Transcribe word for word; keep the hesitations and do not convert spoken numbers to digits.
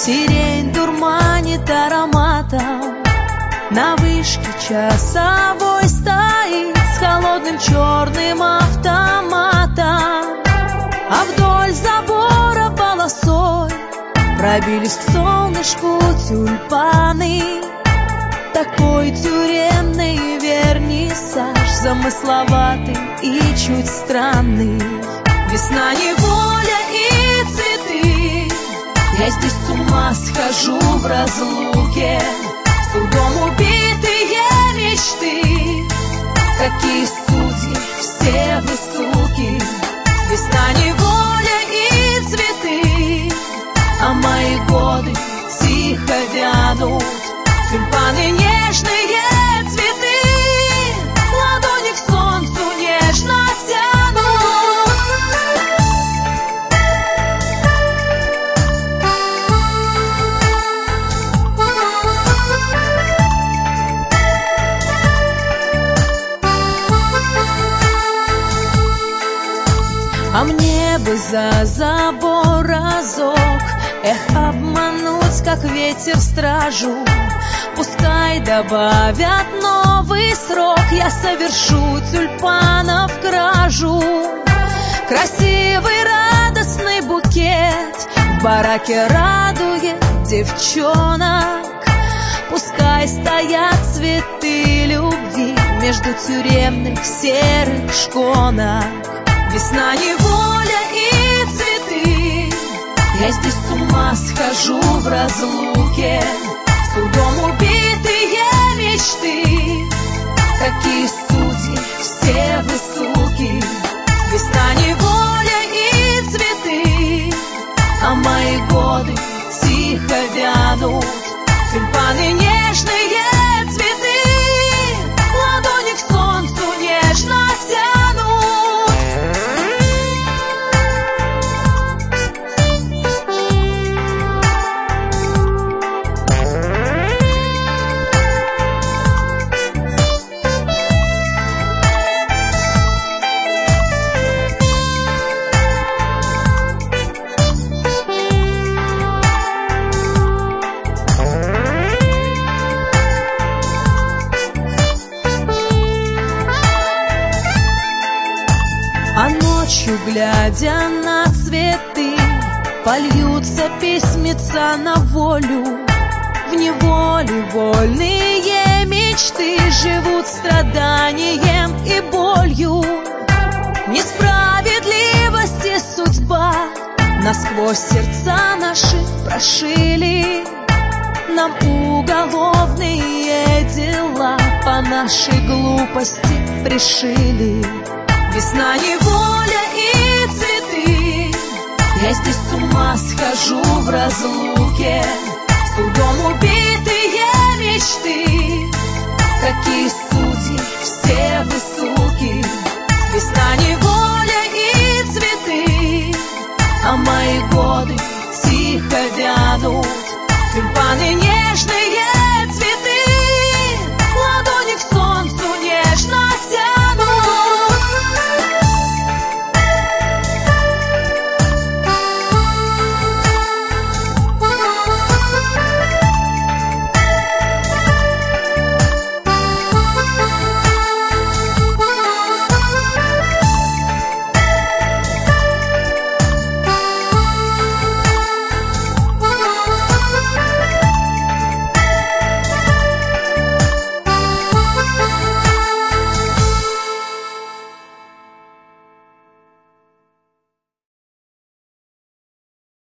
Сирень дурманит ароматом, на вышке часовой стоит с холодным черным автоматом, а вдоль забора полосой пробились к солнышку тюльпаны. Такой тюремный вернисаж, замысловатый и чуть странный. Весна, неволя и цветы, я здесь с ума схожу в разлуке. Судом убитые мечты, какие судьи, все вы суки. Весна, неволя и цветы, а мои годы тихо вянут. Тюльпаны нежные цветы, ладони к солнцу нежно тянут. А мне бы за забор разок, эх, обмануть, как ветер стражу. Пускай добавят новый срок, я совершу тюльпанов кражу. Красивый радостный букет в бараке радует девчонок. Пускай стоят цветы любви между тюремных серых шконок. Весна, неволя и цветы, я здесь с ума схожу в разлуке. Судом убитые мечты, какие судьи, все вы суки. Весна, неволя и цветы, а мои годы тихо вянут. Тюльпаны нежные цветы, ладони к солнцу нежно тянут. А ночью, глядя на цветы, польются письмеца на волю. В неволе вольные мечты живут страданием и болью. Несправедливости судьба насквозь сердца наши прошили. Нам уголовные дела по нашей глупости пришили. Весна, неволя и цветы, я здесь с ума схожу в разлуке. Судом убитые мечты, какие судьи, все вы